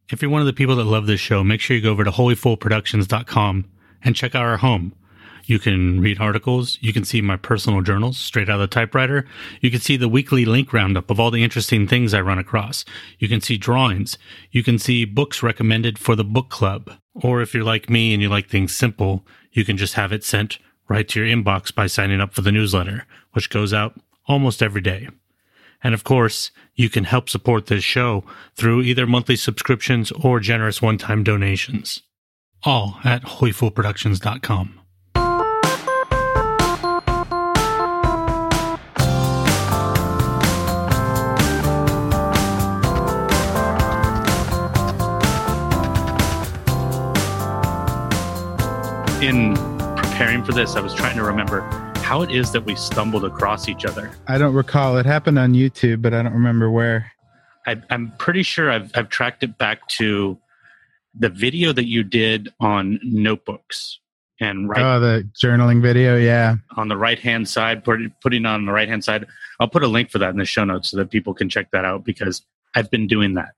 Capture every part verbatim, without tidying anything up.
If you're one of the people that love this show, make sure you go over to holy fool productions dot com and check out our home. You can read articles. You can see my personal journals straight out of the typewriter. You can see the weekly link roundup of all the interesting things I run across. You can see drawings. You can see books recommended for the book club. Or if you're like me and you like things simple, you can just have it sent right to your inbox by signing up for the newsletter, which goes out almost every day. And of course, you can help support this show through either monthly subscriptions or generous one-time donations. All at holy fool productions dot com. In preparing for this, I was trying to remember how it is that we stumbled across each other. I don't recall. It happened on YouTube, but I don't remember where. I, I'm pretty sure I've, I've tracked it back to the video that you did on notebooks. And right oh, the journaling video, yeah. On the right-hand side, put, putting on the right-hand side. I'll put a link for that in the show notes so that people can check that out, because I've been doing that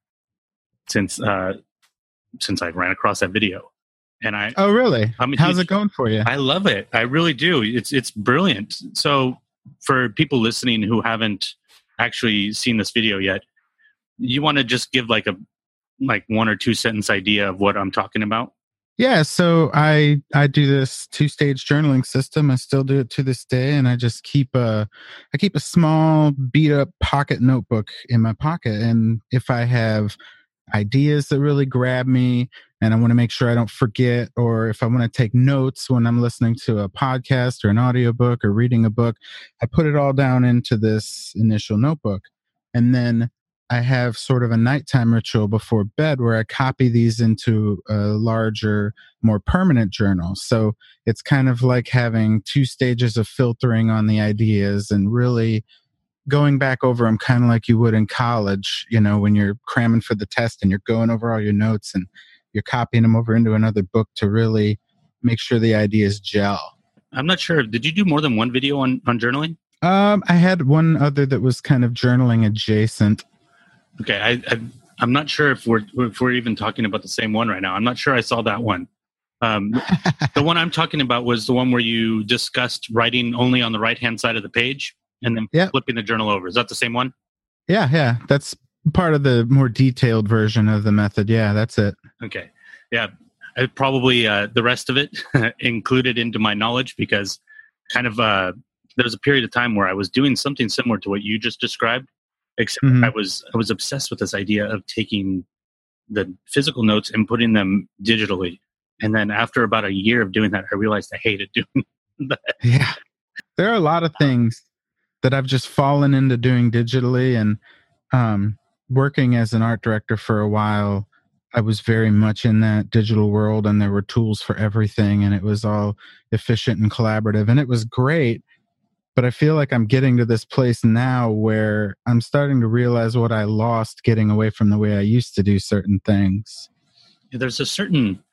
since uh, since I ran across that video. And I oh really? I'm How's huge, it going for you? I love it. I really do. It's it's brilliant. So for people listening who haven't actually seen this video yet, you want to just give like a like one or two sentence idea of what I'm talking about? Yeah. So I I do this two stage journaling system. I still do it to this day, and I just keep a I keep a small beat up pocket notebook in my pocket, and if I have ideas that really grab me and I want to make sure I don't forget, or if I want to take notes when I'm listening to a podcast or an audiobook or reading a book, I put it all down into this initial notebook. And then I have sort of a nighttime ritual before bed where I copy these into a larger, more permanent journal. So it's kind of like having two stages of filtering on the ideas and really going back over them kind of like you would in college, you know, when you're cramming for the test and you're going over all your notes and you're copying them over into another book to really make sure the ideas gel. I'm not sure. Did you do more than one video on, on journaling? Um, I had one other that was kind of journaling adjacent. Okay. I, I, I'm not sure if we're, if we're even talking about the same one right now. I'm not sure I saw that one. Um, the one I'm talking about was the one where you discussed writing only on the right-hand side of the page and then yep. flipping the journal over. Is that the same one? Yeah, yeah. That's part of the more detailed version of the method. Yeah, that's it. Okay. Yeah. I probably uh, the rest of it included into my knowledge, because kind of uh, there was a period of time where I was doing something similar to what you just described, except mm-hmm. I was I was obsessed with this idea of taking the physical notes and putting them digitally. And then after about a year of doing that, I realized I hated doing that. Yeah. There are a lot of things that I've just fallen into doing digitally, and um, working as an art director for a while, I was very much in that digital world, and there were tools for everything, and it was all efficient and collaborative, and it was great. But I feel like I'm getting to this place now where I'm starting to realize what I lost getting away from the way I used to do certain things. There's a certain,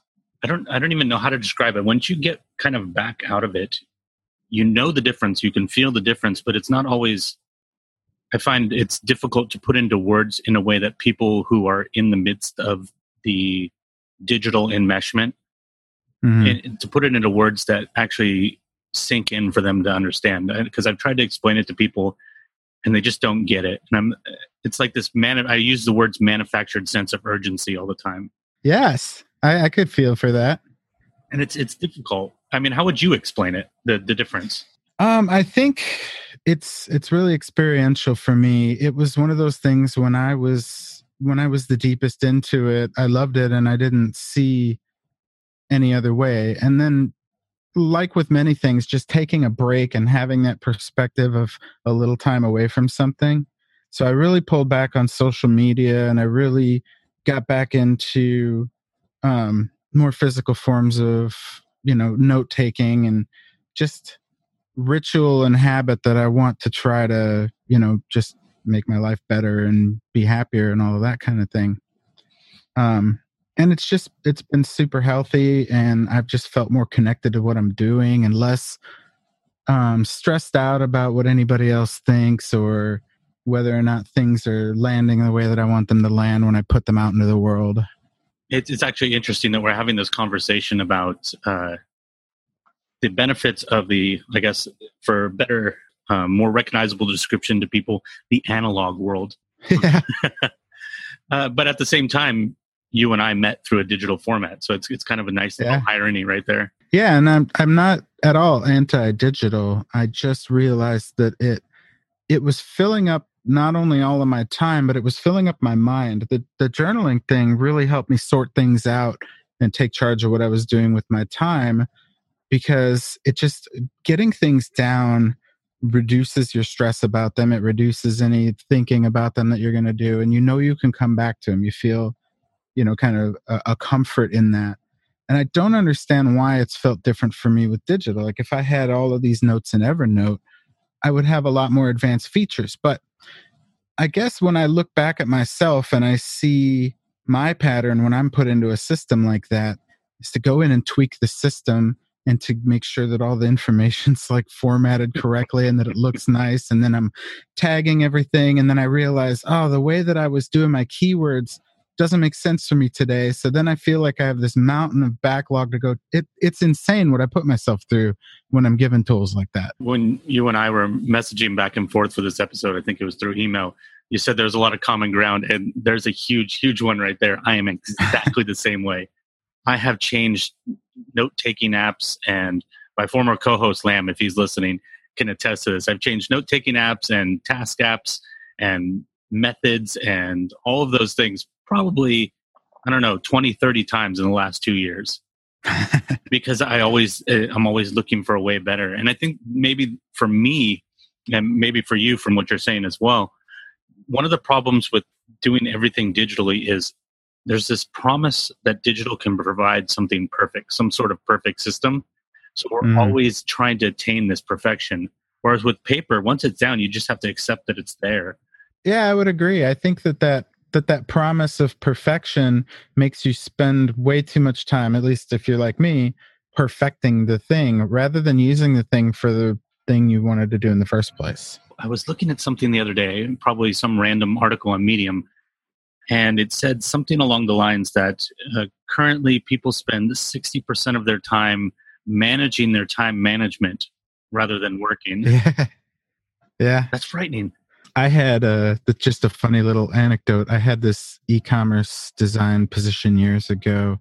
I don't, I don't even know how to describe it. Once you get kind of back out of it, you know the difference, you can feel the difference, but it's not always, I find it's difficult to put into words in a way that people who are in the midst of the digital enmeshment, mm-hmm. and to put it into words that actually sink in for them to understand. Because I've tried to explain it to people and they just don't get it. And I'm, it's like this man, I use the words manufactured sense of urgency all the time. Yes, I, I could feel for that. And it's it's difficult. I mean, how would you explain it, the, the difference? Um, I think it's it's really experiential for me. It was one of those things when I was when I was the deepest into it, I loved it and I didn't see any other way. And then, like with many things, just taking a break and having that perspective of a little time away from something. So I really pulled back on social media, and I really got back into um, more physical forms of, you know, note taking and just ritual and habit that I want to try to, you know, just make my life better and be happier and all of that kind of thing. Um, and it's just, it's been super healthy, and I've just felt more connected to what I'm doing and less um, stressed out about what anybody else thinks, or, whether or not things are landing the way that I want them to land when I put them out into the world. It's, it's actually interesting that we're having this conversation about uh, the benefits of the, I guess, for better, um, more recognizable description to people, the analog world. Yeah. uh, but at the same time, you and I met through a digital format, so it's it's kind of a nice little Yeah. irony right there. Yeah, and I'm I'm not at all anti-digital. I just realized that it it was filling up not only all of my time, but it was filling up my mind. The the journaling thing really helped me sort things out and take charge of what I was doing with my time, because it just getting things down reduces your stress about them. It reduces any thinking about them that you're going to do, and you know you can come back to them. You feel, you know, kind of a, a comfort in that. And I don't understand why it's felt different for me with digital. Like if I had all of these notes in Evernote, I would have a lot more advanced features. But I guess when I look back at myself and I see my pattern when I'm put into a system like that is to go in and tweak the system and to make sure that all the information's like formatted correctly and that it looks nice. And then I'm tagging everything. And then I realize, oh, the way that I was doing my keywords doesn't make sense for me today. So then I feel like I have this mountain of backlog to go. It, it's insane what I put myself through when I'm given tools like that. When you and I were messaging back and forth for this episode, I think it was through email, you said there's a lot of common ground, and there's a huge, huge one right there. I am exactly the same way. I have changed note-taking apps, and my former co-host, Lamb, if he's listening, can attest to this. I've changed note-taking apps and task apps and methods and all of those things probably, I don't know, twenty, thirty times in the last two years. Because I always, I'm always looking for a way better. And I think maybe for me, and maybe for you from what you're saying as well, one of the problems with doing everything digitally is there's this promise that digital can provide something perfect, some sort of perfect system. So we're mm. always trying to attain this perfection. Whereas with paper, once it's down, you just have to accept that it's there. Yeah, I would agree. I think that that, that, that promise of perfection makes you spend way too much time, at least if you're like me, perfecting the thing rather than using the thing for the thing you wanted to do in the first place. I was looking at something the other day, probably some random article on Medium, and it said something along the lines that uh, currently people spend sixty percent of their time managing their time management rather than working. Yeah. Yeah. That's frightening. I had a, just a funny little anecdote. I had this e-commerce design position years ago,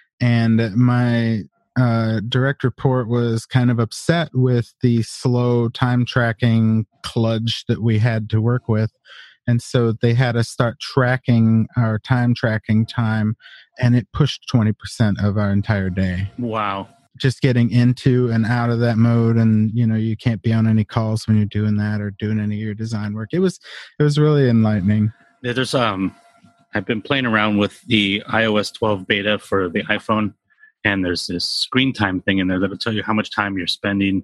and my uh, direct report was kind of upset with the slow time tracking kludge that we had to work with. And so they had us start tracking our time tracking time, and it pushed twenty percent of our entire day. Wow. Just getting into and out of that mode. And, you know, you can't be on any calls when you're doing that or doing any of your design work. It was, it was really enlightening. Yeah, there's, um, I've been playing around with the i O S twelve beta for the iPhone, and there's this screen time thing in there that'll tell you how much time you're spending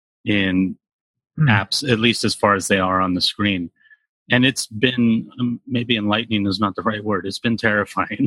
in mm. apps, at least as far as they are on the screen. And it's been, um, maybe enlightening is not the right word. It's been terrifying.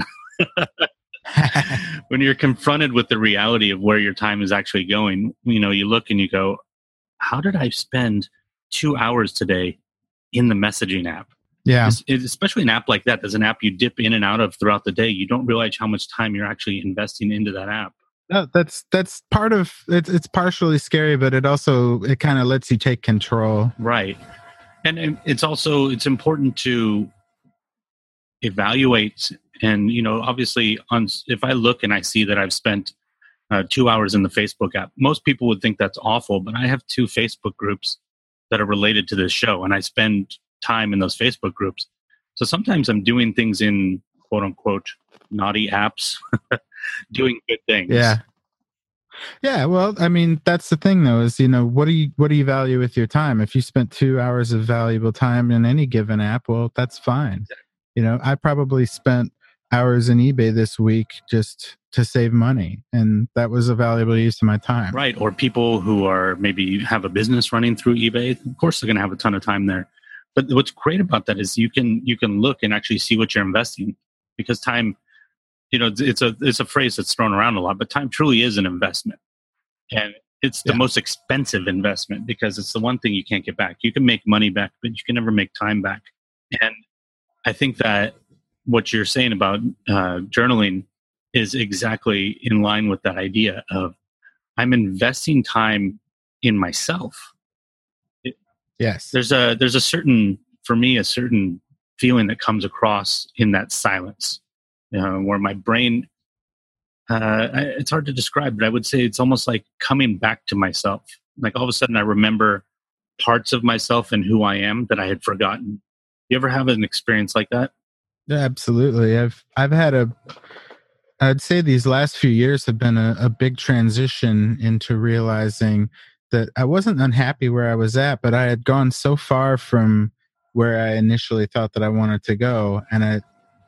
When you're confronted with the reality of where your time is actually going, you know, you look and you go, how did I spend two hours today in the messaging app? Yeah. It's, it's especially an app like that. There's an app you dip in and out of throughout the day. You don't realize how much time you're actually investing into that app. No, that's that's part of it's it's partially scary, but it also it kind of lets you take control. Right. And it's also, it's important to evaluate. And, you know, obviously, on if I look and I see that I've spent uh, two hours in the Facebook app, most people would think that's awful. But I have two Facebook groups that are related to this show, and I spend time in those Facebook groups. So sometimes I'm doing things in quote unquote naughty apps, doing good things. Yeah. Yeah, well, I mean, that's the thing, though, is, you know, what do you what do you value with your time? If you spent two hours of valuable time in any given app, well, that's fine. You know, I probably spent hours in eBay this week just to save money, and that was a valuable use of my time. Right, or people who are maybe have a business running through eBay, of course they're going to have a ton of time there. But what's great about that is you can you can look and actually see what you're investing, because time, you know, it's a it's a phrase that's thrown around a lot, but time truly is an investment. And it's the Yeah. most expensive investment because it's the one thing you can't get back. You can make money back, but you can never make time back. And I think that what you're saying about uh, journaling is exactly in line with that idea of I'm investing time in myself. It, Yes. there's a there's a certain, for me, a certain feeling that comes across in that silence, uh, where my brain, uh, I, it's hard to describe, but I would say it's almost like coming back to myself. Like all of a sudden I remember parts of myself and who I am that I had forgotten. You ever have an experience like that? Yeah, absolutely. I've I've had a I'd say these last few years have been a, a big transition into realizing that I wasn't unhappy where I was at, but I had gone so far from where I initially thought that I wanted to go. And I,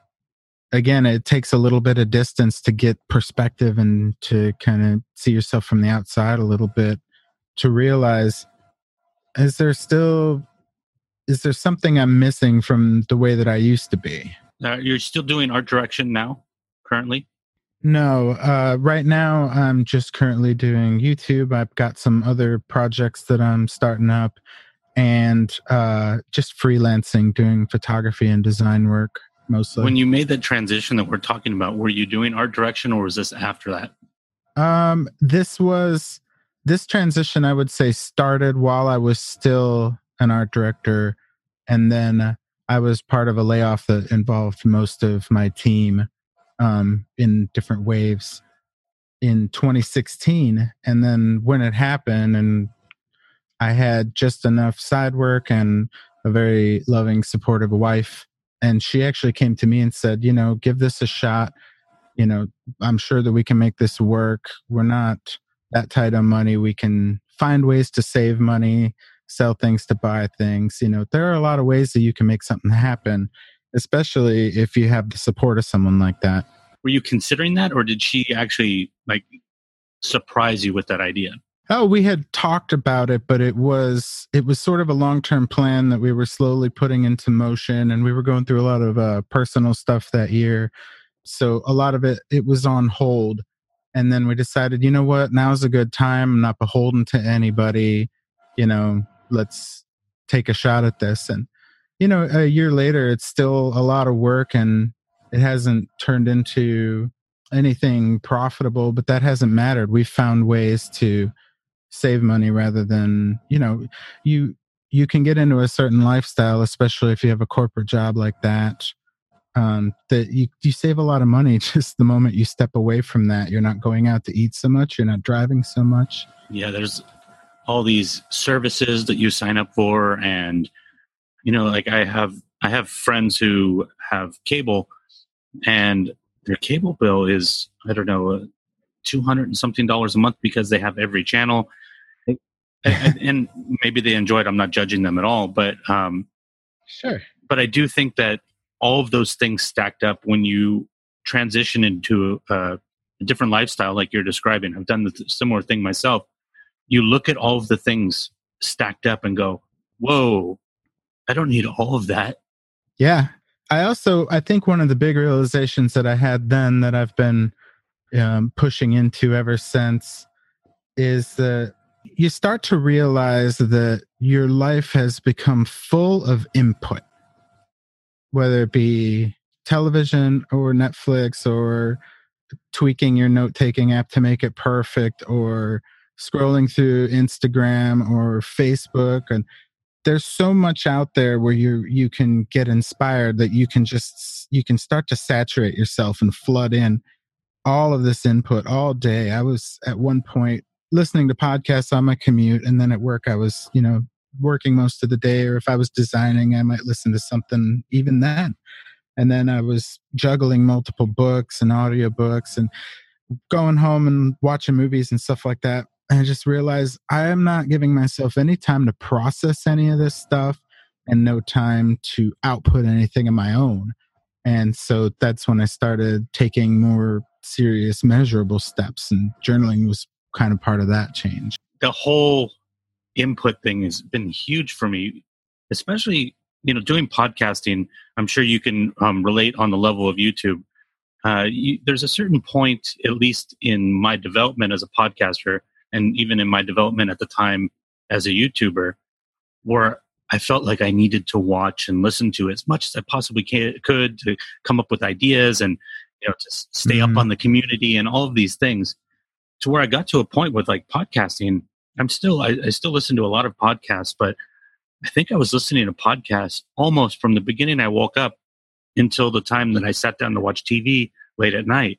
again, it takes a little bit of distance to get perspective and to kind of see yourself from the outside a little bit to realize, is there still, is there something I'm missing from the way that I used to be? Uh, you're still doing art direction now, currently? No, uh, right now I'm just currently doing YouTube. I've got some other projects that I'm starting up and uh, just freelancing, doing photography and design work mostly. When you made that transition that we're talking about, were you doing art direction or was this after that? Um, this was, this transition I would say started while I was still an art director. And then I was part of a layoff that involved most of my team um, in different waves in twenty sixteen. And then when it happened and I had just enough side work and a very loving, supportive wife, and she actually came to me and said, you know, give this a shot. You know, I'm sure that we can make this work. We're not that tight on money. We can find ways to save money, sell things to buy things. You know, there are a lot of ways that you can make something happen, especially if you have the support of someone like that. Were you considering that, or did she actually like surprise you with that idea? Oh, we had talked about it, but it was it was sort of a long-term plan that we were slowly putting into motion, and we were going through a lot of uh, personal stuff that year. So a lot of it, it was on hold. And then we decided, you know what, now's a good time. I'm not beholden to anybody. You know, let's take a shot at this. And, you know, a year later, it's still a lot of work and it hasn't turned into anything profitable, but that hasn't mattered. We've found ways to save money rather than, you know, you, you can get into a certain lifestyle, especially if you have a corporate job like that. Um, that you, you save a lot of money just the moment you step away from that. You're not going out to eat so much. You're not driving so much. Yeah, there's all these services that you sign up for, and you know, like I have I have friends who have cable, and their cable bill is I don't know two hundred and something dollars a month because they have every channel, and, and maybe they enjoy it. I'm not judging them at all, but um, sure. But I do think that all of those things stacked up when you transition into a, a different lifestyle like you're describing. I've done the similar thing myself. You look at all of the things stacked up and go, whoa, I don't need all of that. Yeah. I also, I think one of the big realizations that I had then that I've been um, pushing into ever since is that you start to realize that your life has become full of input. Whether it be television or Netflix or tweaking your note-taking app to make it perfect or scrolling through Instagram or Facebook. And there's so much out there where you you can get inspired that you can just, you can start to saturate yourself and flood in all of this input all day. I was at one point listening to podcasts on my commute, and then at work I was, you know, working most of the day, or if I was designing, I might listen to something even then. And then I was juggling multiple books and audiobooks and going home and watching movies and stuff like that. And I just realized I am not giving myself any time to process any of this stuff and no time to output anything of my own. And so that's when I started taking more serious, measurable steps, and journaling was kind of part of that change. The whole input thing has been huge for me, especially, you know, doing podcasting. I'm sure you can um, relate on the level of YouTube. Uh, you, there's a certain point, at least in my development as a podcaster, and even in my development at the time as a YouTuber, where I felt like I needed to watch and listen to as much as I possibly can, could to come up with ideas and, you know, to stay mm-hmm. up on the community and all of these things, to where I got to a point with like podcasting. I'm still, I, I still listen to a lot of podcasts, but I think I was listening to podcasts almost from the beginning I woke up until the time that I sat down to watch T V late at night.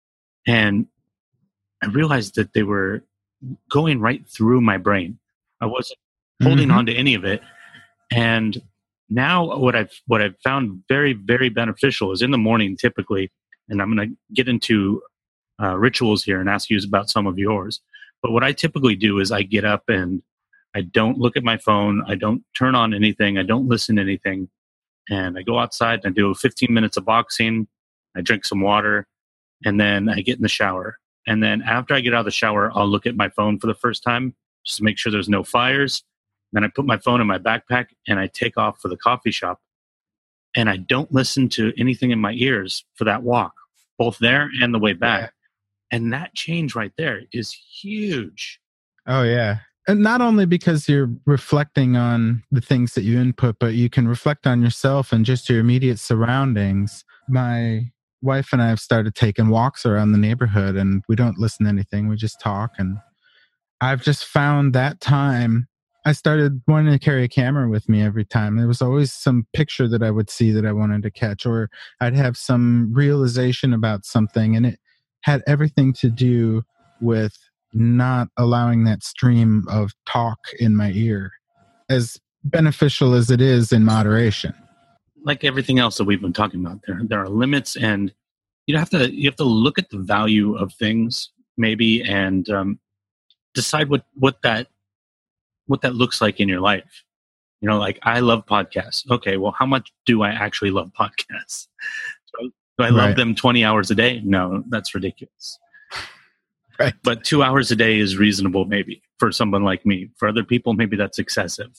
And I realized that they were going right through my brain. I wasn't holding mm-hmm. on to any of it. And now what I've what I've found very, very beneficial is in the morning typically, and I'm going to get into uh, rituals here and ask you about some of yours. But what I typically do is I get up and I don't look at my phone. I don't turn on anything. I don't listen to anything. And I go outside and I do fifteen minutes of boxing. I drink some water, and then I get in the shower. And then after I get out of the shower, I'll look at my phone for the first time just to make sure there's no fires. Then I put my phone in my backpack and I take off for the coffee shop. And I don't listen to anything in my ears for that walk, both there and the way back. Yeah. And that change right there is huge. Oh, yeah. And not only because you're reflecting on the things that you input, but you can reflect on yourself and just your immediate surroundings. My wife and I have started taking walks around the neighborhood, and we don't listen to anything. We just talk. And I've just found that time, I started wanting to carry a camera with me every time. There was always some picture that I would see that I wanted to catch, or I'd have some realization about something. And it had everything to do with not allowing that stream of talk in my ear, as beneficial as it is in moderation. Like everything else that we've been talking about, there there are limits, and you have to you have to look at the value of things maybe, and um, decide what what that what that looks like in your life. You know, like I love podcasts. Okay, well, how much do I actually love podcasts? So, do I love right. them twenty hours a day? No, that's ridiculous. Right. But two hours a day is reasonable, maybe for someone like me. For other people, maybe that's excessive.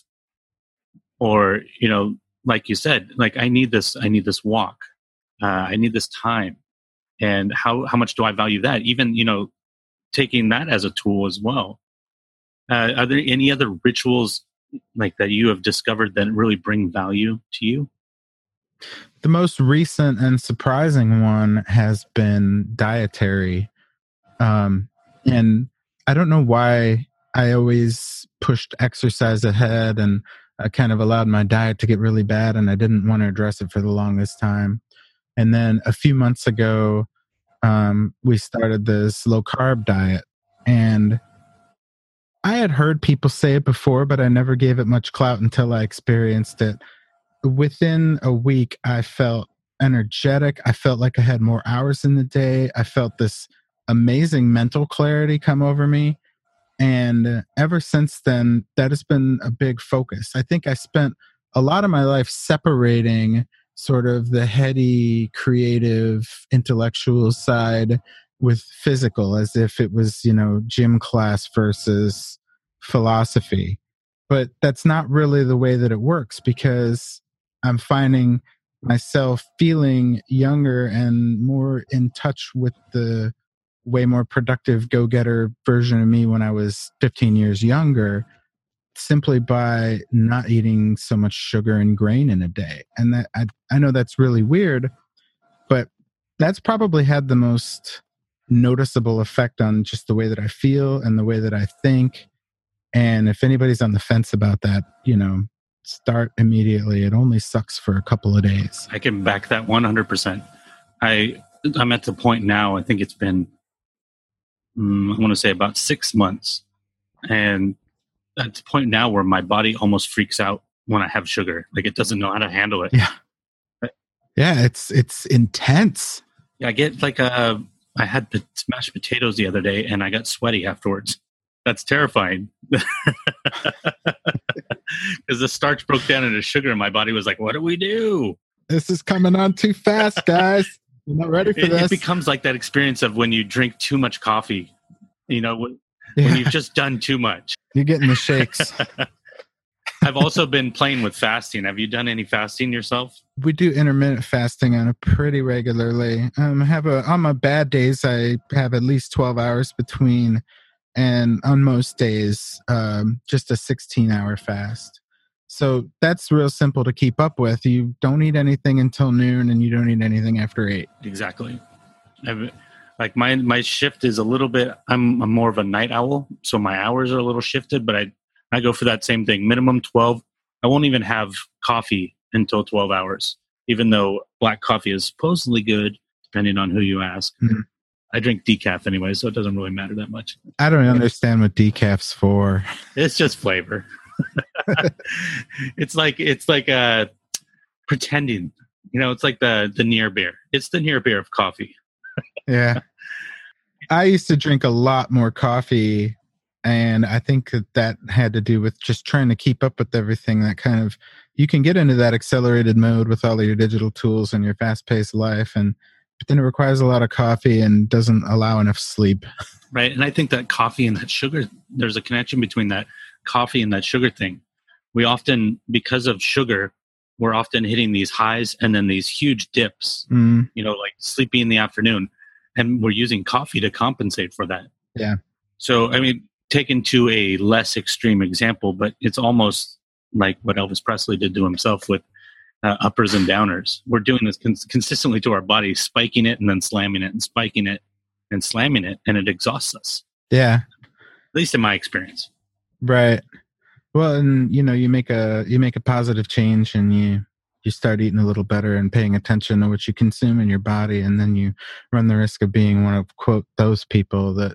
Or, you know, like you said, like I need this, I need this walk. Uh, I need this time. And how, how much do I value that? Even, you know, taking that as a tool as well. Uh, are there any other rituals like that you have discovered that really bring value to you? The most recent and surprising one has been dietary. Um, and I don't know why I always pushed exercise ahead, and I kind of allowed my diet to get really bad, and I didn't want to address it for the longest time. And then a few months ago, um, we started this low carb diet, and I had heard people say it before, but I never gave it much clout until I experienced it. Within a week, I felt energetic. I felt like I had more hours in the day. I felt this amazing mental clarity come over me. And ever since then, that has been a big focus. I think I spent a lot of my life separating sort of the heady, creative, intellectual side with physical, as if it was, you know, gym class versus philosophy. But that's not really the way that it works, because I'm finding myself feeling younger and more in touch with the way more productive go-getter version of me when I was fifteen years younger, simply by not eating so much sugar and grain in a day. And that I, I know that's really weird, but that's probably had the most noticeable effect on just the way that I feel and the way that I think. And if anybody's on the fence about that, you know, start immediately. It only sucks for a couple of days. I can back that one hundred percent. I, I'm at the point now, I think it's been, um, I want to say about six months. And at the point now where my body almost freaks out when I have sugar. Like it doesn't know how to handle it. Yeah. Yeah, it's it's intense. Yeah, I get like a, I had the mashed potatoes the other day and I got sweaty afterwards. That's terrifying. Because the starch broke down into sugar and my body was like, what do we do? This is coming on too fast, guys. You're not ready for it, this. It becomes like that experience of when you drink too much coffee, you know, when, yeah. when you've just done too much. You're getting the shakes. I've also been playing with fasting. Have you done any fasting yourself? We do intermittent fasting on a pretty regularly. Um, I have a, on my bad days, I have at least twelve hours between and on most days, um, just a sixteen hour fast. So that's real simple to keep up with. You don't eat anything until noon, and you don't eat anything after eight. Exactly. I've, like my my shift is a little bit. I'm, I'm more of a night owl, so my hours are a little shifted. But I I go for that same thing. Minimum twelve. I won't even have coffee until twelve hours, even though black coffee is supposedly good, depending on who you ask. Mm-hmm. I drink decaf anyway, so it doesn't really matter that much. I don't understand what decaf's for. It's just flavor. it's like it's like uh, pretending. You know, it's like the the near beer. It's the near beer of coffee. Yeah. I used to drink a lot more coffee, and I think that that had to do with just trying to keep up with everything. That kind of, you can get into that accelerated mode with all of your digital tools and your fast-paced life, and but then it requires a lot of coffee and doesn't allow enough sleep. Right, and I think that coffee and that sugar, there's a connection between that coffee and that sugar thing. We often, because of sugar, we're often hitting these highs and then these huge dips, mm. you know, like sleepy in the afternoon. And we're using coffee to compensate for that. Yeah. So, I mean, taken to a less extreme example, but it's almost like what Elvis Presley did to himself with uh, uppers and downers. We're doing this cons- consistently to our body, spiking it and then slamming it and spiking it and slamming it, and it exhausts us. Yeah. At least in my experience. Right. Well, and you know, you make a you make a positive change, and you you start eating a little better and paying attention to what you consume in your body, and then you run the risk of being one of, quote, those people that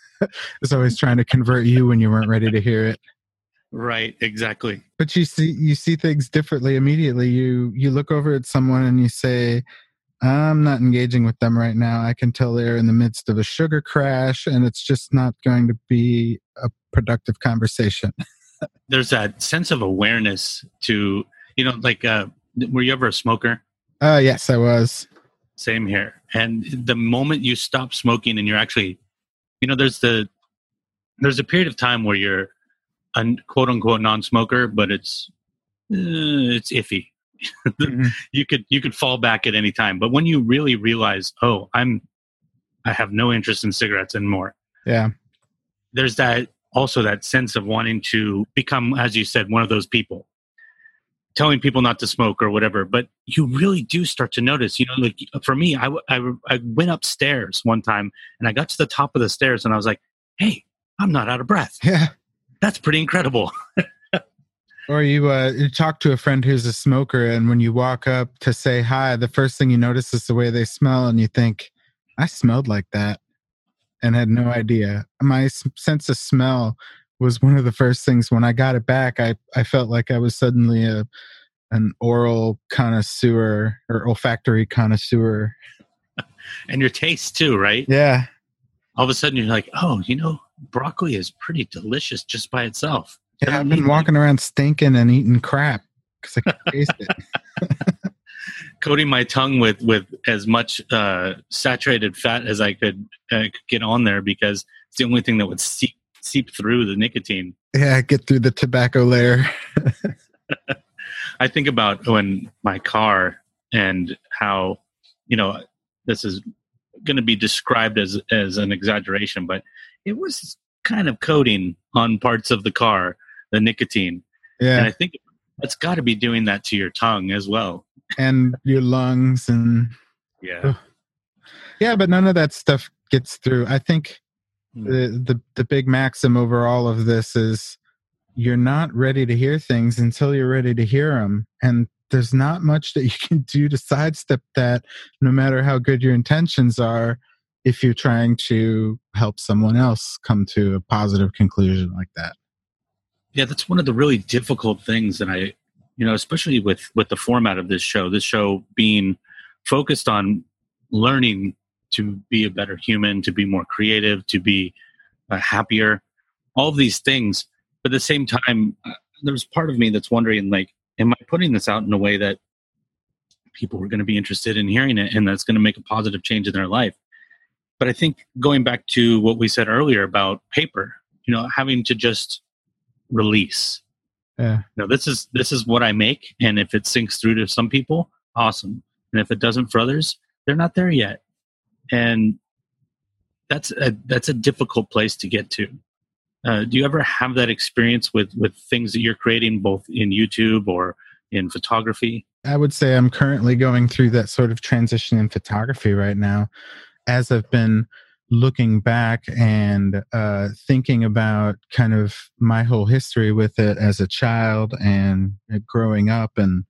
is always trying to convert you when you weren't ready to hear it. Right, exactly. But you see you see things differently immediately. You you look over at someone and you say, I'm not engaging with them right now. I can tell they're in the midst of a sugar crash, and it's just not going to be a productive conversation. There's that sense of awareness to, you know, like, uh, were you ever a smoker? Uh, yes, I was. Same here. And the moment you stop smoking and you're actually, you know, there's the, there's a period of time where you're a quote unquote non-smoker, but it's, uh, it's iffy. mm-hmm. You could, you could fall back at any time. But when you really realize, oh, I'm, I have no interest in cigarettes anymore. Yeah. There's that, also that sense of wanting to become, as you said, one of those people, telling people not to smoke or whatever. But you really do start to notice, you know, like for me, I, I, I went upstairs one time and I got to the top of the stairs and I was like, hey, I'm not out of breath. Yeah. That's pretty incredible. Or you, uh, you talk to a friend who's a smoker, and when you walk up to say hi, the first thing you notice is the way they smell, and you think, I smelled like that. And had no idea. My sense of smell was one of the first things. When I got it back, I, I felt like I was suddenly a an oral connoisseur or olfactory connoisseur. And your taste too, right? Yeah. All of a sudden you're like, oh, you know, broccoli is pretty delicious just by itself. Yeah, I've been walking around stinking and eating crap because I can taste it. Coating my tongue with, with as much uh, saturated fat as I could, uh, could get on there, because it's the only thing that would seep seep through the nicotine. Yeah, get through the tobacco layer. I think about when my car and how, you know, this is going to be described as as an exaggeration, but it was kind of coating on parts of the car, the nicotine. Yeah, and I think it's got to be doing that to your tongue as well. And your lungs and yeah uh, yeah but none of that stuff gets through. I think mm. the, the the big maxim over all of this is you're not ready to hear things until you're ready to hear them, and there's not much that you can do to sidestep that, no matter how good your intentions are, if you're trying to help someone else come to a positive conclusion like that. Yeah, that's one of the really difficult things that I You know, especially with, with the format of this show, this show being focused on learning to be a better human, to be more creative, to be uh, happier, all of these things. But at the same time, uh, there's part of me that's wondering, like, am I putting this out in a way that people are going to be interested in hearing it and that's going to make a positive change in their life? But I think going back to what we said earlier about paper, you know, having to just release. Yeah. No, this is this is what I make, and if it sinks through to some people, awesome. And if it doesn't for others, they're not there yet. And that's a, that's a difficult place to get to. Uh, do you ever have that experience with, with things that you're creating both in YouTube or in photography? I would say I'm currently going through that sort of transition in photography right now, as I've been looking back and uh, thinking about kind of my whole history with it as a child and growing up. And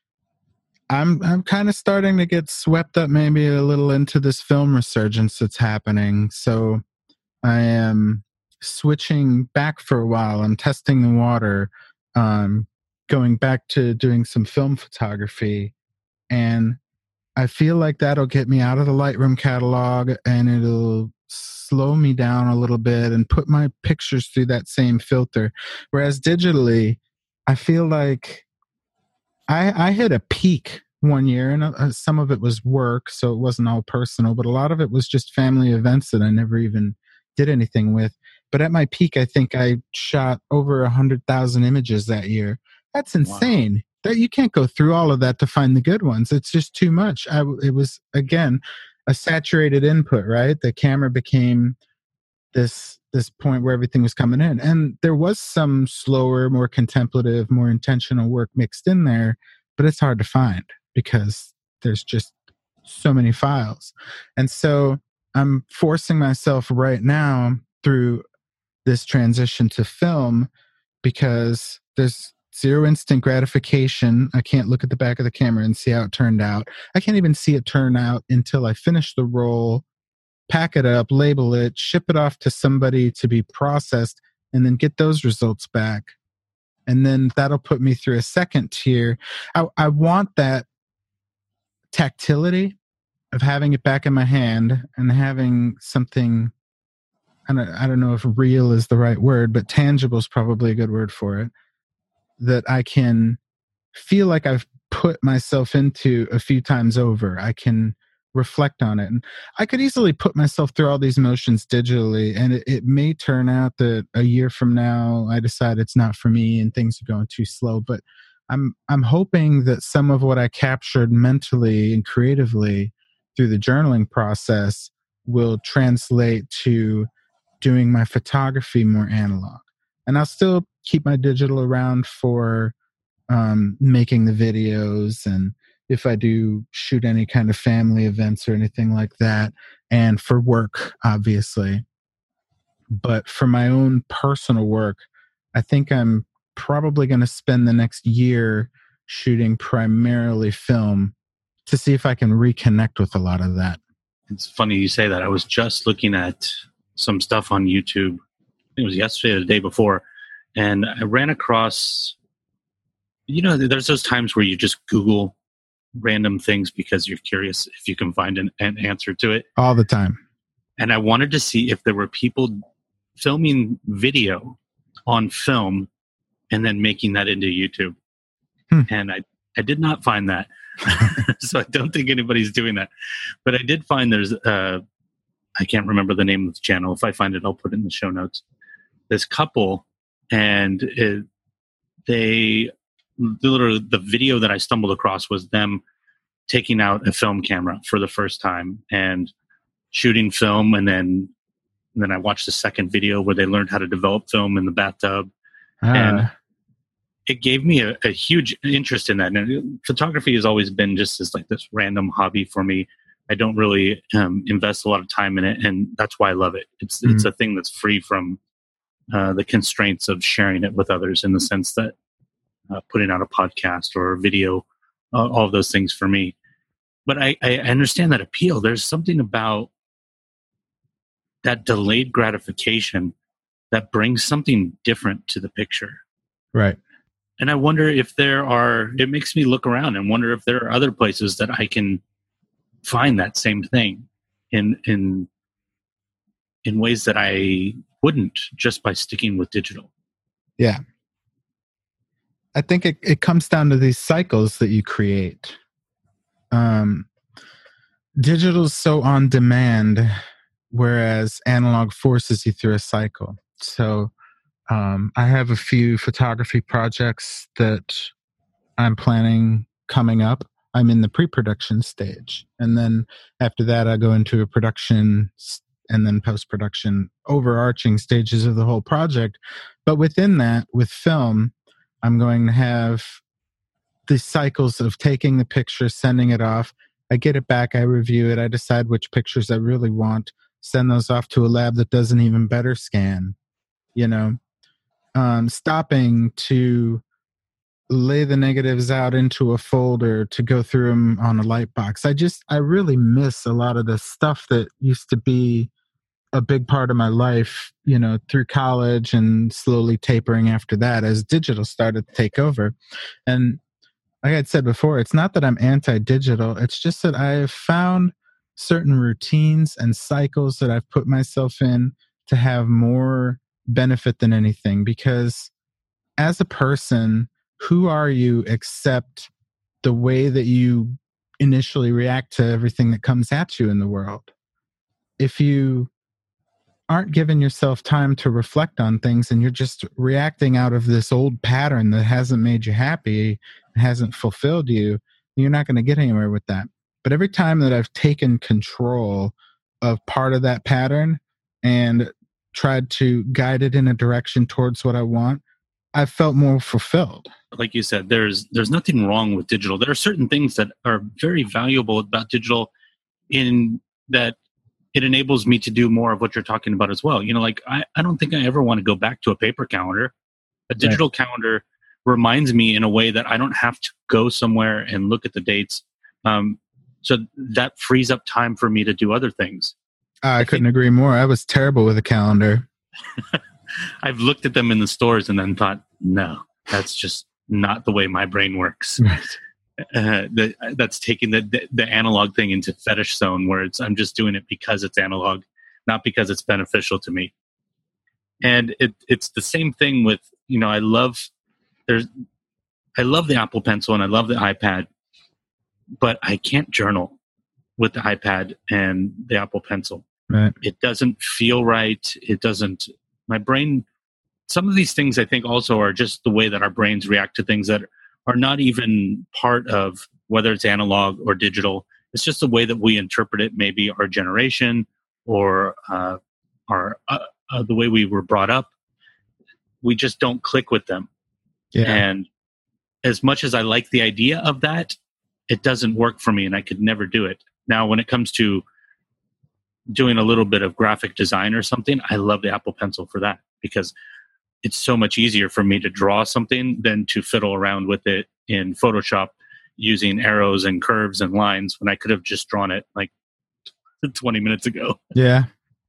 I'm I'm kind of starting to get swept up maybe a little into this film resurgence that's happening. So I am switching back for a while. I'm testing the water, um, going back to doing some film photography. And I feel like that'll get me out of the Lightroom catalog and it'll slow me down a little bit and put my pictures through that same filter. Whereas digitally, I feel like I, I hit a peak one year, and uh, some of it was work, so it wasn't all personal, but a lot of it was just family events that I never even did anything with. But at my peak, I think I shot over a hundred thousand images that year. That's insane. Wow. That you can't go through all of that to find the good ones. It's just too much. I, it was, again, a saturated input, right? The camera became this this point where everything was coming in, and there was some slower, more contemplative, more intentional work mixed in there, but it's hard to find because there's just so many files. And so I'm forcing myself right now through this transition to film because there's zero instant gratification. I can't look at the back of the camera and see how it turned out. I can't even see it turn out until I finish the roll, pack it up, label it, ship it off to somebody to be processed, and then get those results back. And then that'll put me through a second tier. I, I want that tactility of having it back in my hand and having something, I don't, I don't know if real is the right word, but tangible is probably a good word for it, that I can feel like I've put myself into a few times over. I can reflect on it. And I could easily put myself through all these motions digitally, and it, it may turn out that a year from now I decide it's not for me and things are going too slow. But I'm I'm hoping that some of what I captured mentally and creatively through the journaling process will translate to doing my photography more analog. And I'll still keep my digital around for um, making the videos, and if I do shoot any kind of family events or anything like that, and for work, obviously. But for my own personal work, I think I'm probably going to spend the next year shooting primarily film to see if I can reconnect with a lot of that. It's funny you say that. I was just looking at some stuff on YouTube. I think it was yesterday or the day before. And I ran across, you know, there's those times where you just Google random things because you're curious if you can find an, an answer to it. All the time. And I wanted to see if there were people filming video on film and then making that into YouTube. Hmm. And I, I did not find that. So I don't think anybody's doing that. But I did find there's, uh, I can't remember the name of the channel. If I find it, I'll put it in the show notes. This couple, and it, they, literally the video that I stumbled across was them taking out a film camera for the first time and shooting film. And then, and then I watched the second video where they learned how to develop film in the bathtub. Ah. And it gave me a, a huge interest in that. And photography has always been just this like this random hobby for me. I don't really um, invest a lot of time in it, and that's why I love it. It's mm. it's a thing that's free from uh, the constraints of sharing it with others, in the sense that uh, putting out a podcast or a video, uh, all of those things for me. But I, I understand that appeal. There's something about that delayed gratification that brings something different to the picture. Right. And I wonder if there are, it makes me look around and wonder if there are other places that I can find that same thing in, in, in ways that I wouldn't just by sticking with digital. Yeah. I think it, it comes down to these cycles that you create. Um, digital is so on demand, whereas analog forces you through a cycle. So um, I have a few photography projects that I'm planning coming up. I'm in the pre-production stage. And then after that, I go into a production and then post-production, overarching stages of the whole project. But within that, with film, I'm going to have the cycles of taking the picture, sending it off. I get it back, I review it, I decide which pictures I really want, send those off to a lab that does an even better scan, you know, um, stopping to lay the negatives out into a folder to go through them on a light box. I just, I really miss a lot of the stuff that used to be a big part of my life, you know, through college and slowly tapering after that as digital started to take over. And like I had said before, it's not that I'm anti-digital. It's just that I have found certain routines and cycles that I've put myself in to have more benefit than anything. Because as a person, who are you except the way that you initially react to everything that comes at you in the world? If you aren't giving yourself time to reflect on things and you're just reacting out of this old pattern that hasn't made you happy, hasn't fulfilled you, you're not going to get anywhere with that. But every time that I've taken control of part of that pattern and tried to guide it in a direction towards what I want, I've felt more fulfilled. Like you said, there's there's nothing wrong with digital. There are certain things that are very valuable about digital in that it enables me to do more of what you're talking about as well. You know, like I, I don't think I ever want to go back to a paper calendar. A digital right. calendar reminds me in a way that I don't have to go somewhere and look at the dates. Um, so that frees up time for me to do other things. Uh, I, I couldn't think, agree more. I was terrible with a calendar. I've looked at them in the stores and then thought, no, that's just not the way my brain works. Right. Uh, the, that's taking the, the the analog thing into fetish zone where it's I'm just doing it because it's analog, not because it's beneficial to me. And it it's the same thing with, you know, I love there's I love the Apple Pencil and I love the iPad, but I can't journal with the iPad and the Apple Pencil. Right. It doesn't feel right. It doesn't. My brain. Some of these things I think also are just the way that our brains react to things that are not even part of whether it's analog or digital. It's just the way that we interpret it, maybe our generation or uh, our uh, uh, the way we were brought up. We just don't click with them. Yeah. And as much as I like the idea of that, it doesn't work for me and I could never do it. Now, when it comes to doing a little bit of graphic design or something, I love the Apple Pencil for that because it's so much easier for me to draw something than to fiddle around with it in Photoshop using arrows and curves and lines when I could have just drawn it like twenty minutes ago. Yeah.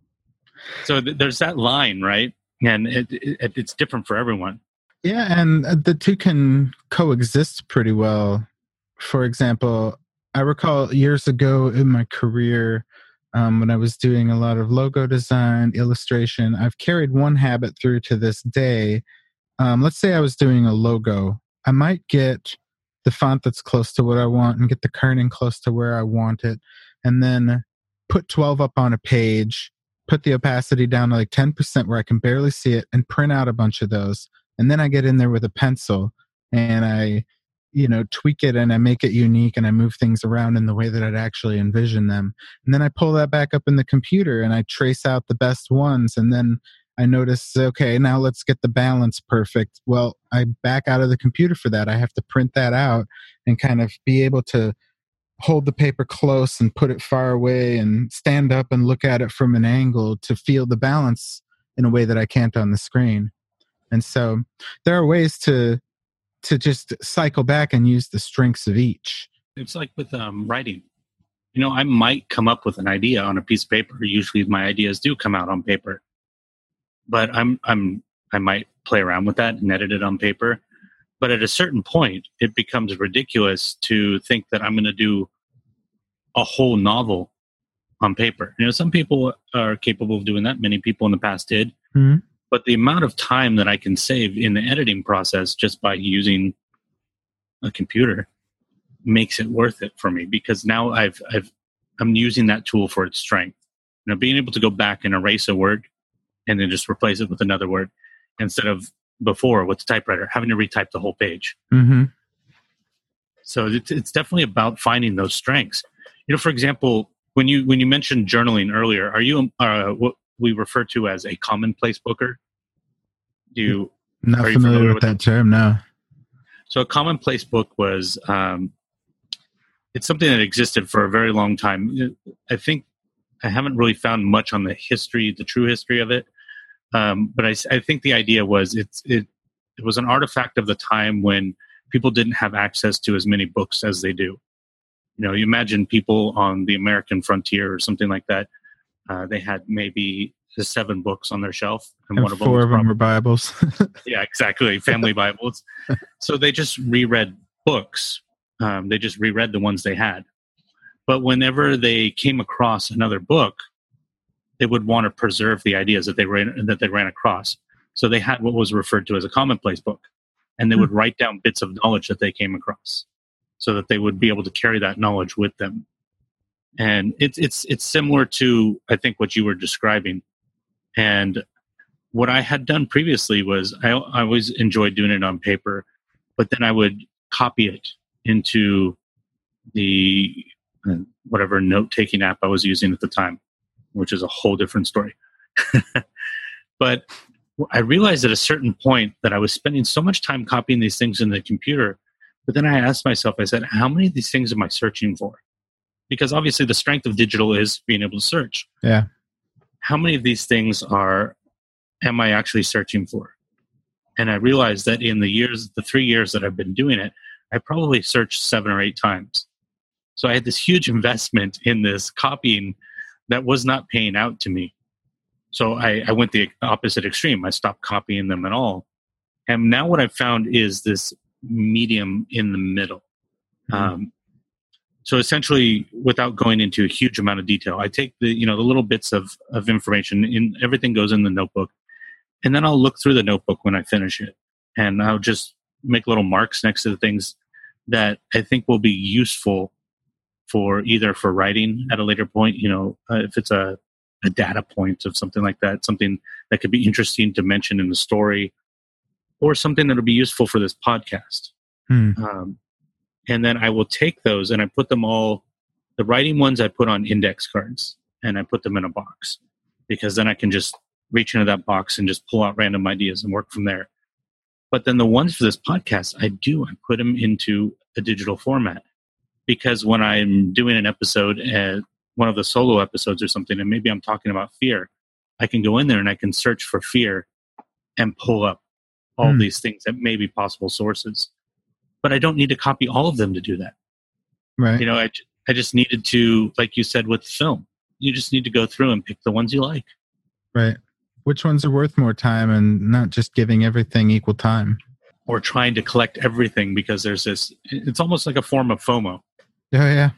So th- there's that line, right? And it, it, it's different for everyone. Yeah, and the two can coexist pretty well. For example, I recall years ago in my career, Um, when I was doing a lot of logo design, illustration, I've carried one habit through to this day. Um, let's say I was doing a logo. I might get the font that's close to what I want and get the kerning close to where I want it, and then put twelve up on a page, put the opacity down to like ten percent where I can barely see it, and print out a bunch of those. And then I get in there with a pencil and I you know, tweak it and I make it unique and I move things around in the way that I'd actually envision them. And then I pull that back up in the computer and I trace out the best ones. And then I notice, okay, now let's get the balance perfect. Well, I back out of the computer for that. I have to print that out and kind of be able to hold the paper close and put it far away and stand up and look at it from an angle to feel the balance in a way that I can't on the screen. And so there are ways to to just cycle back and use the strengths of each. It's like with um, writing. You know, I might come up with an idea on a piece of paper. Usually my ideas do come out on paper. But I'm I'm I might play around with that and edit it on paper. But at a certain point, it becomes ridiculous to think that I'm going to do a whole novel on paper. You know, some people are capable of doing that. Many people in the past did. Mm-hmm. But the amount of time that I can save in the editing process just by using a computer makes it worth it for me because now I've, I've, I'm using that tool for its strength. You know, being able to go back and erase a word and then just replace it with another word instead of before with the typewriter, having to retype the whole page. Mm-hmm. So it's, it's definitely about finding those strengths. You know, for example, when you when you mentioned journaling earlier, are you uh, what we refer to as a commonplace booker? Do you Not are you familiar, familiar with with that term, no. So a commonplace book was um, it's something that existed for a very long time. I think I haven't really found much on the history, the true history of it, um, but I, I think the idea was it's it it was an artifact of the time when people didn't have access to as many books as they do. You know, you imagine people on the American frontier or something like that. Uh, they had maybe seven books on their shelf, and, And one of them four was of them probably, were Bibles. yeah, exactly, family Bibles. So they just reread books. Um, they just reread the ones they had. But whenever they came across another book, they would want to preserve the ideas that they ran that they ran across. So they had what was referred to as a commonplace book, and they would write down bits of knowledge that they came across, so that they would be able to carry that knowledge with them. And it's it's it's similar to, I think, what you were describing. And what I had done previously was I, I always enjoyed doing it on paper, but then I would copy it into the uh, whatever note-taking app I was using at the time, which is a whole different story. But I realized at a certain point that I was spending so much time copying these things in the computer, but then I asked myself, I said, how many of these things am I searching for? Because obviously the strength of digital is being able to search. Yeah. How many of these things are, am I actually searching for? And I realized that in the years, the three years that I've been doing it, I probably searched seven or eight times. So I had this huge investment in this copying that was not paying out to me. So I, I went the opposite extreme. I stopped copying them at all. And now what I've found is this medium in the middle. Mm-hmm. Um, so essentially, without going into a huge amount of detail, I take the, you know, the little bits of, of information, in everything goes in the notebook. And then I'll look through the notebook when I finish it. And I'll just make little marks next to the things that I think will be useful for either for writing at a later point, you know, uh, if it's a, a data point of something like that, something that could be interesting to mention in the story, or something that will be useful for this podcast. Hmm. Um, and then I will take those and I put them all, the writing ones I put on index cards and I put them in a box, because then I can just reach into that box and just pull out random ideas and work from there. But then the ones for this podcast, I do, I put them into a digital format, because when I'm doing an episode, uh, one of the solo episodes or something, and maybe I'm talking about fear, I can go in there and I can search for fear and pull up all hmm. these things that may be possible sources. But I don't need to copy all of them to do that. Right. You know, I, I just needed to, like you said with film, you just need to go through and pick the ones you like. Right. Which ones are worth more time, and not just giving everything equal time. Or trying to collect everything, because there's this, it's almost like a form of FOMO. Oh, yeah.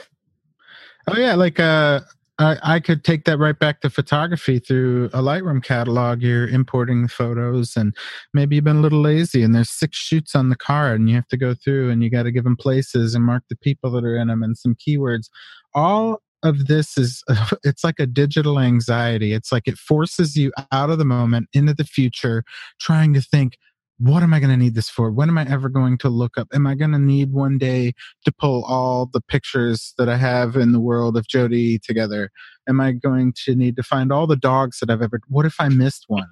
Oh, yeah. Like, uh, I, I could take that right back to photography through a Lightroom catalog. You're importing photos, and maybe you've been a little lazy, and there's six shoots on the card, and you have to go through and you got to give them places and mark the people that are in them and some keywords. All of this is, it's like a digital anxiety. It's like it forces you out of the moment into the future, trying to think, what am I going to need this for? When am I ever going to look up? Am I going to need one day to pull all the pictures that I have in the world of Jody together? Am I going to need to find all the dogs that I've ever... What if I missed one?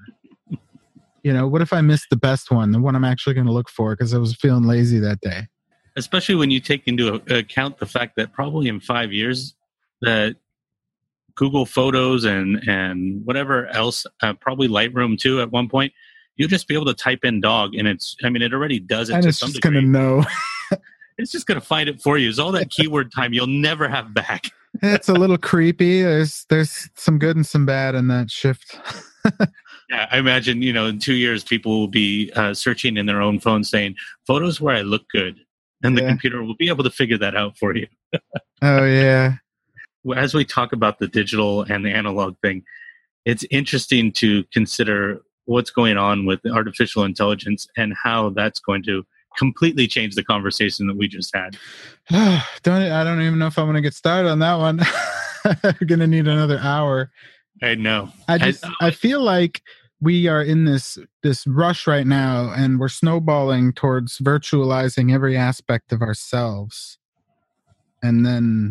You know, what if I missed the best one, the one I'm actually going to look for because I was feeling lazy that day? Especially when you take into account the fact that probably in five years that Google Photos and, and whatever else, uh, probably Lightroom too at one point, you'll just be able to type in dog, and it's, I mean, it already does it and to it's some just degree. Going to know. It's just going to find it for you. It's all that keyword time you'll never have back. It's a little creepy. There's there's some good and some bad in that shift. Yeah, I imagine, you know, in two years, people will be uh, searching in their own phone saying, photos where I look good. And the yeah. computer will be able to figure that out for you. Oh, yeah. As we talk about the digital and the analog thing, it's interesting to consider what's going on with artificial intelligence and how that's going to completely change the conversation that we just had. don't I don't even know if I'm going to get started on that one. I'm going to need another hour. I know. I just I, I feel like we are in this this rush right now, and we're snowballing towards virtualizing every aspect of ourselves. And then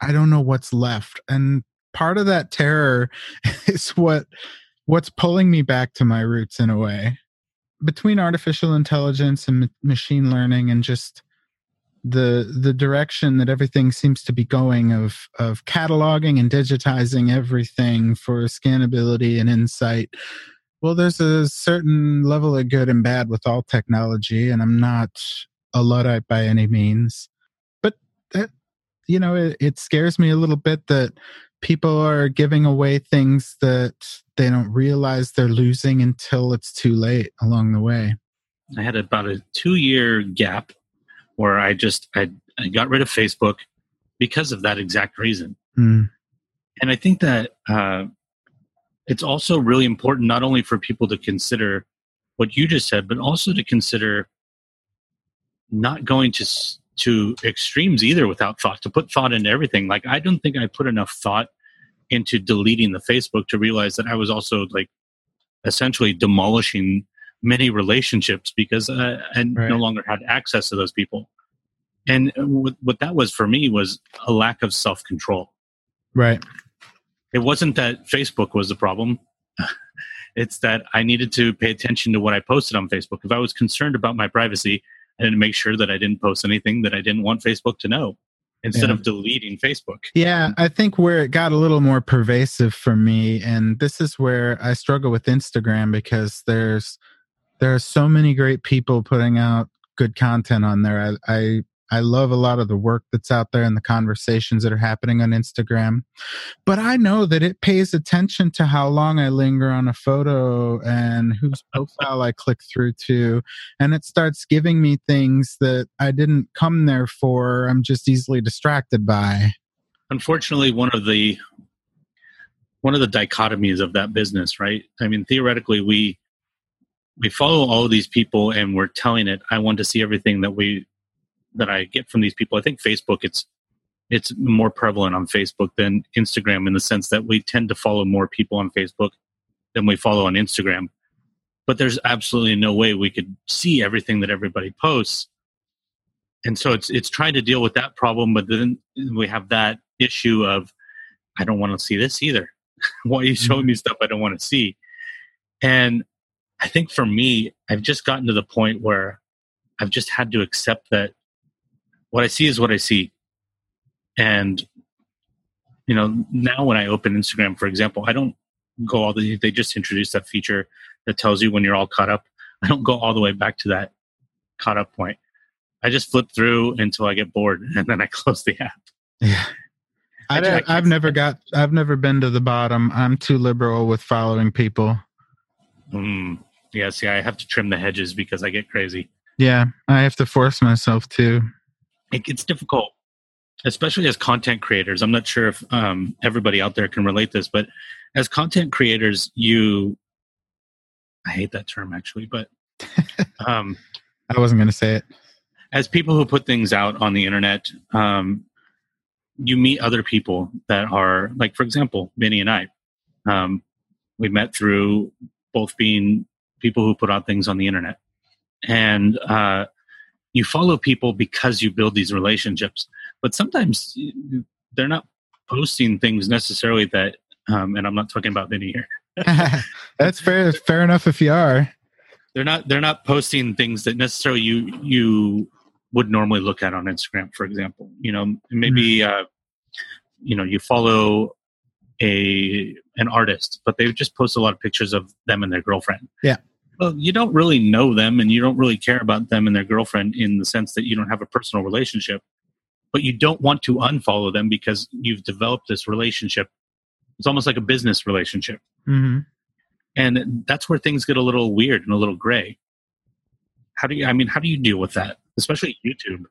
I don't know what's left. And part of that terror is what what's pulling me back to my roots in a way. Between artificial intelligence and ma- machine learning and just the the direction that everything seems to be going of of cataloging and digitizing everything for scannability and insight. Well, there's a certain level of good and bad with all technology, and I'm not a Luddite by any means. But that, you know, it, it scares me a little bit that people are giving away things that they don't realize they're losing until it's too late along the way. I had about a two-year gap where I just I, I got rid of Facebook because of that exact reason. Mm. And I think that uh, it's also really important not only for people to consider what you just said, but also to consider not going to to extremes either without thought, to put thought into everything. Like, I don't think I put enough thought into deleting the Facebook to realize that I was also like essentially demolishing many relationships because uh, I right. no longer had access to those people. And what, what that was for me was a lack of self-control. Right. It wasn't that Facebook was the problem. It's that I needed to pay attention to what I posted on Facebook. If I was concerned about my privacy, I had to make sure that I didn't post anything that I didn't want Facebook to know instead yeah. of deleting Facebook. Yeah, I think where it got a little more pervasive for me, and this is where I struggle with Instagram because there's there are so many great people putting out good content on there. I, I I love a lot of the work that's out there and the conversations that are happening on Instagram. But I know that it pays attention to how long I linger on a photo and whose profile I click through to. And it starts giving me things that I didn't come there for. I'm just easily distracted by. Unfortunately, one of the one of the dichotomies of that business, right? I mean, theoretically, we we follow all of these people and we're telling it, I want to see everything that we that I get from these people. I think Facebook, it's it's more prevalent on Facebook than Instagram in the sense that we tend to follow more people on Facebook than we follow on Instagram. But there's absolutely no way we could see everything that everybody posts. And so it's it's trying to deal with that problem, but then we have that issue of, I don't want to see this either. Why are you showing me stuff I don't want to see? And I think for me, I've just gotten to the point where I've just had to accept that what I see is what I see. And, you know, now when I open Instagram, for example, I don't go all the, they just introduced that feature that tells you when you're all caught up. I don't go all the way back to that caught up point. I just flip through until I get bored and then I close the app. Yeah. I, I I've never got, I've never been to the bottom. I'm too liberal with following people. Mm, yeah. See, I have to trim the hedges because I get crazy. Yeah. I have to force myself to. It gets difficult, especially as content creators. I'm not sure if um, everybody out there can relate this, but as content creators, you, I hate that term actually, but um, I wasn't going to say it. As people who put things out on the internet, um, you meet other people that are like, for example, Vinny and I, um, we met through both being people who put out things on the internet. And, uh, you follow people because you build these relationships, but sometimes they're not posting things necessarily that, um, and I'm not talking about Vinny here. That's fair. Fair enough if you are. They're not. They're not posting things that necessarily you you would normally look at on Instagram, for example. You know, maybe mm-hmm. uh, you know you follow a an artist, but they just post a lot of pictures of them and their girlfriend. Yeah. Well, you don't really know them and you don't really care about them and their girlfriend in the sense that you don't have a personal relationship, but you don't want to unfollow them because you've developed this relationship. It's almost like a business relationship. Mm-hmm. And that's where things get a little weird and a little gray. How do you, I mean, how do you deal with that? Especially YouTube.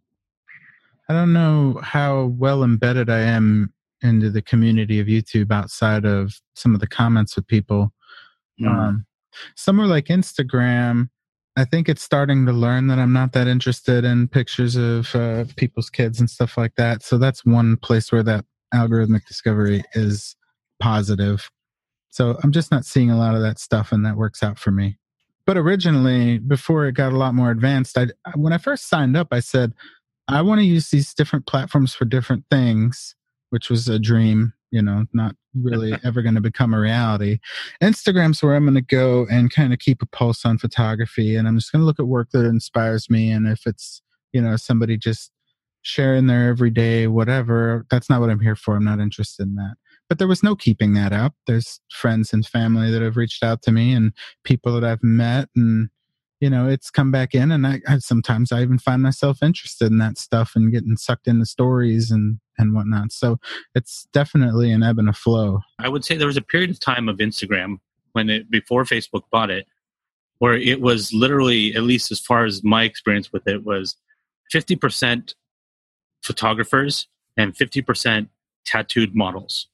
I don't know how well embedded I am into the community of YouTube outside of some of the comments with people. Mm. Um, somewhere like Instagram, I think it's starting to learn that I'm not that interested in pictures of uh, people's kids and stuff like that. So that's one place where that algorithmic discovery is positive. So I'm just not seeing a lot of that stuff, and that works out for me. But originally, before it got a lot more advanced, I, when I first signed up, I said, I want to use these different platforms for different things. which was a dream, you know, not really ever going to become a reality. Instagram's where I'm going to go and kind of keep a pulse on photography. And I'm just going to look at work that inspires me. And if it's, you know, somebody just sharing their everyday whatever, that's not what I'm here for. I'm not interested in that. But there was no keeping that up. There's friends and family that have reached out to me and people that I've met, and you know, it's come back in, and I, I sometimes I even find myself interested in that stuff and getting sucked into stories and and whatnot. So it's definitely an ebb and a flow. I would say there was a period of time of Instagram when it before Facebook bought it, where it was literally, at least as far as my experience with it, was fifty percent photographers and fifty percent tattooed models.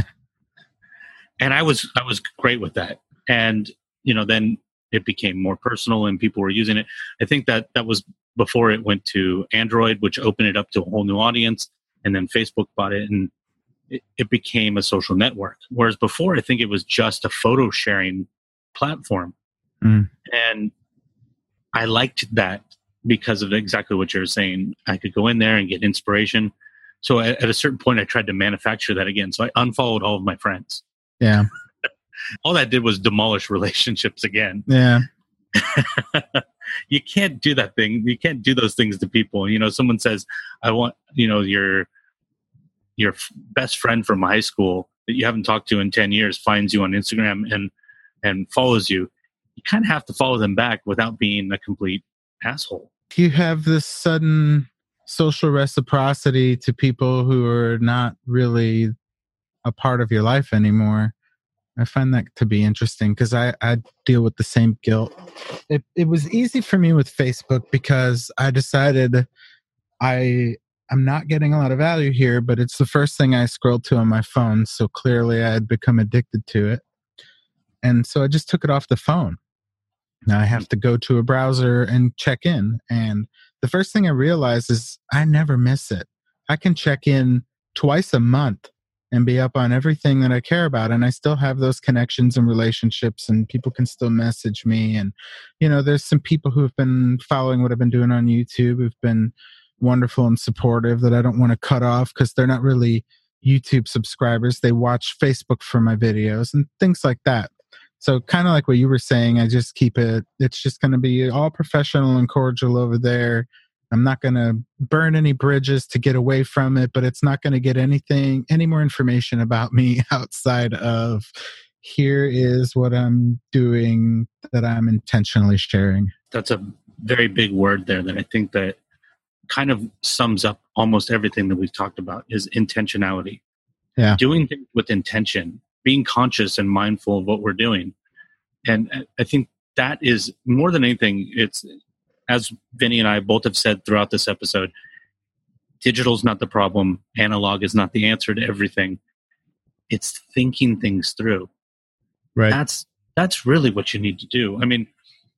And I was I was great with that. And you know, then it became more personal and people were using it. I think that that was before it went to Android, which opened it up to a whole new audience. And then Facebook bought it and it, it became a social network. Whereas before, I think it was just a photo sharing platform. Mm. And I liked that because of exactly what you're saying. I could go in there and get inspiration. So at, at a certain point, I tried to manufacture that again. So I unfollowed all of my friends. Yeah. All that did was demolish relationships again. Yeah. You can't do that thing. You can't do those things to people. You know, someone says, I want, you know, your, your best friend from high school that you haven't talked to in ten years finds you on Instagram and, and follows you. You kind of have to follow them back without being a complete asshole. You have this sudden social reciprocity to people who are not really a part of your life anymore. I find that to be interesting because I, I deal with the same guilt. It it was easy for me with Facebook because I decided I I'm not getting a lot of value here, but it's the first thing I scrolled to on my phone. So clearly I had become addicted to it. And so I just took it off the phone. Now I have to go to a browser and check in. And the first thing I realized is I never miss it. I can check in twice a month and be up on everything that I care about. And I still have those connections and relationships, and people can still message me. And, you know, there's some people who've been following what I've been doing on YouTube who've been wonderful and supportive that I don't want to cut off because they're not really YouTube subscribers. They watch Facebook for my videos and things like that. So kind of like what you were saying, I just keep it, it's just going to be all professional and cordial over there. I'm not going to burn any bridges to get away from it, but it's not going to get anything, any more information about me outside of here is what I'm doing that I'm intentionally sharing. That's a very big word there that I think that kind of sums up almost everything that we've talked about is intentionality. Yeah. Doing things with intention, being conscious and mindful of what we're doing. And I think that is more than anything, it's, as Vinny and I both have said throughout this episode, digital is not the problem. Analog is not the answer to everything. It's thinking things through. Right. That's that's really what you need to do. I mean,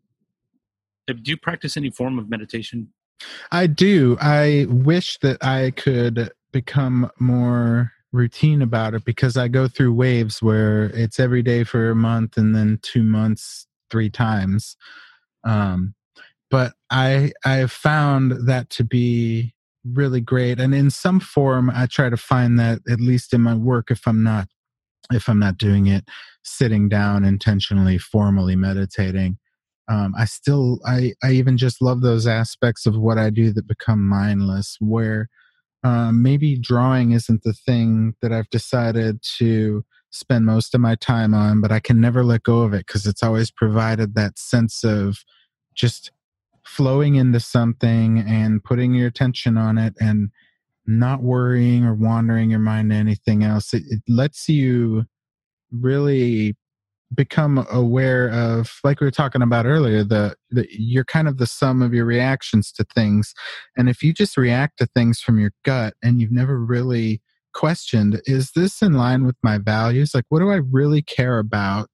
do you practice any form of meditation? I do. I wish that I could become more routine about it because I go through waves where it's every day for a month and then two months, three times. Um, But I I have found that to be really great, and in some form, I try to find that at least in my work. If I'm not if I'm not doing it, sitting down intentionally, formally meditating, um, I still I I even just love those aspects of what I do that become mindless. Where um, maybe drawing isn't the thing that I've decided to spend most of my time on, but I can never let go of it because it's always provided that sense of just flowing into something and putting your attention on it and not worrying or wandering your mind to anything else. It, it lets you really become aware of, like we were talking about earlier, the, the you're kind of the sum of your reactions to things. And if you just react to things from your gut and you've never really questioned, is this in line with my values? Like, what do I really care about?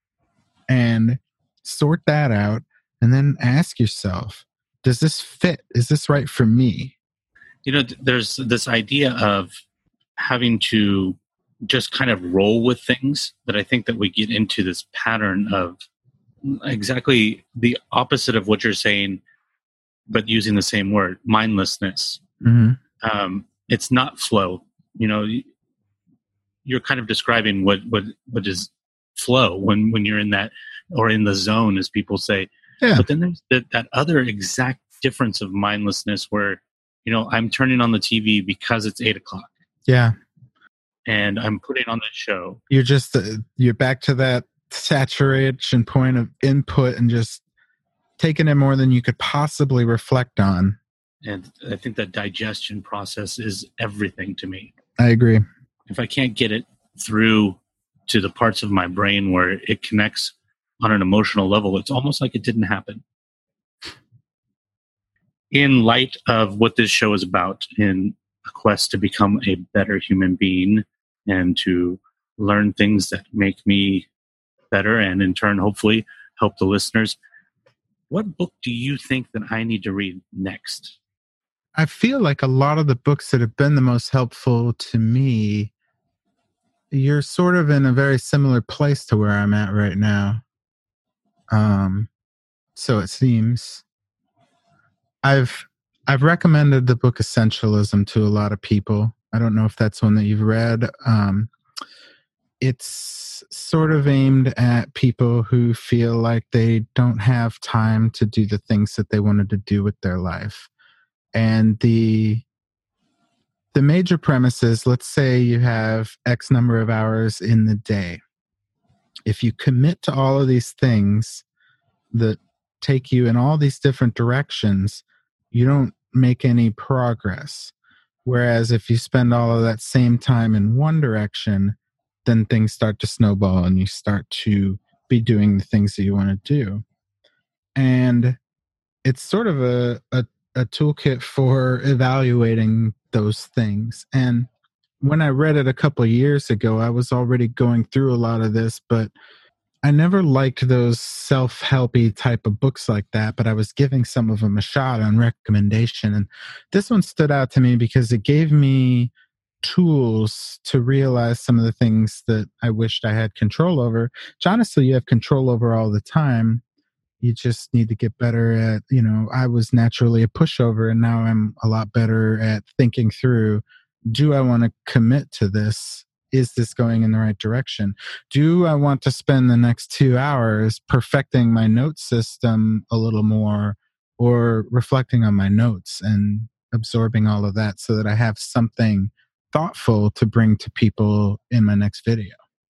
And sort that out. And then ask yourself, does this fit? Is this right for me? You know, there's this idea of having to just kind of roll with things that I think that we get into this pattern of exactly the opposite of what you're saying, but using the same word, mindlessness. Mm-hmm. Um, it's not flow. You know, you're kind of describing what, what, what is flow when, when you're in that, or in the zone, as people say. Yeah. But then there's that, that other exact difference of mindlessness where, you know, I'm turning on the T V because it's eight o'clock. Yeah. And I'm putting on the show. You're just, uh, you're back to that saturation point of input and just taking in more than you could possibly reflect on. And I think that digestion process is everything to me. I agree. If I can't get it through to the parts of my brain where it connects on an emotional level, it's almost like it didn't happen. In light of what this show is about, in a quest to become a better human being and to learn things that make me better and in turn, hopefully, help the listeners, what book do you think that I need to read next? I feel like a lot of the books that have been the most helpful to me, you're sort of in a very similar place to where I'm at right now. Um, so it seems. I've I've recommended the book Essentialism to a lot of people. I don't know if that's one that you've read. Um, it's sort of aimed at people who feel like they don't have time to do the things that they wanted to do with their life. And the the major premise is, let's say you have X number of hours in the day. If you commit to all of these things that take you in all these different directions, you don't make any progress. Whereas if you spend all of that same time in one direction, then things start to snowball and you start to be doing the things that you want to do. And it's sort of a, a, a toolkit for evaluating those things. And when I read it a couple of years ago, I was already going through a lot of this, but I never liked those self-helpy type of books like that, but I was giving some of them a shot on recommendation. And this one stood out to me because it gave me tools to realize some of the things that I wished I had control over. Which honestly, you have control over all the time. You just need to get better at, you know, I was naturally a pushover and now I'm a lot better at thinking through, do I want to commit to this? Is this going in the right direction? Do I want to spend the next two hours perfecting my note system a little more or reflecting on my notes and absorbing all of that so that I have something thoughtful to bring to people in my next video?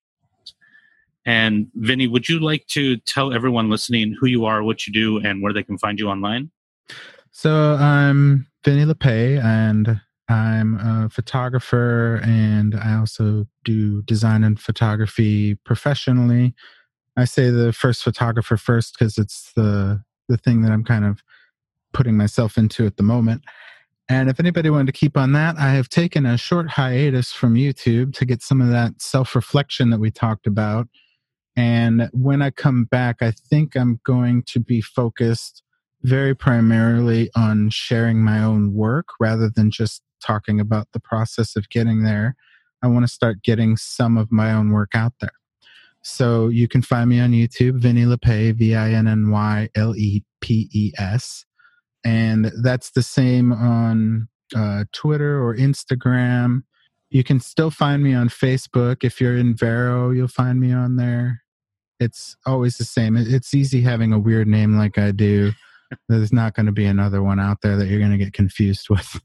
And Vinny, would you like to tell everyone listening who you are, what you do, and where they can find you online? So I'm Vinny LePay, and I'm a photographer, and I also do design and photography professionally. I say the first photographer first because it's the the thing that I'm kind of putting myself into at the moment. And if anybody wanted to keep on that, I have taken a short hiatus from YouTube to get some of that self-reflection that we talked about. And when I come back, I think I'm going to be focused very primarily on sharing my own work rather than just talking about the process of getting there. I want to start getting some of my own work out there. So you can find me on YouTube, Vinny LePay, V I N N Y L E P E S. And that's the same on uh, Twitter or Instagram. You can still find me on Facebook. If you're in Vero, you'll find me on there. It's always the same. It's easy having a weird name like I do. There's not going to be another one out there that you're going to get confused with.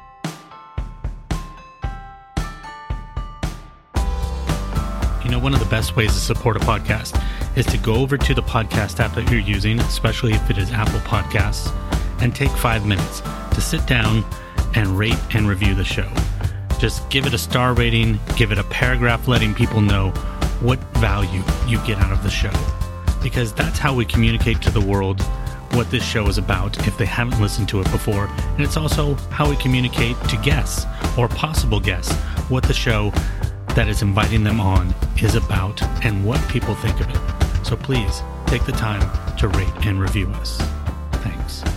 You know, one of the best ways to support a podcast is to go over to the podcast app that you're using, especially if it is Apple Podcasts, and take five minutes to sit down and rate and review the show. Just give it a star rating, give it a paragraph letting people know what value you get out of the show. Because that's how we communicate to the world what this show is about if they haven't listened to it before. And it's also how we communicate to guests or possible guests what the show that is inviting them on is about and what people think of it. So please take the time to rate and review us. Thanks.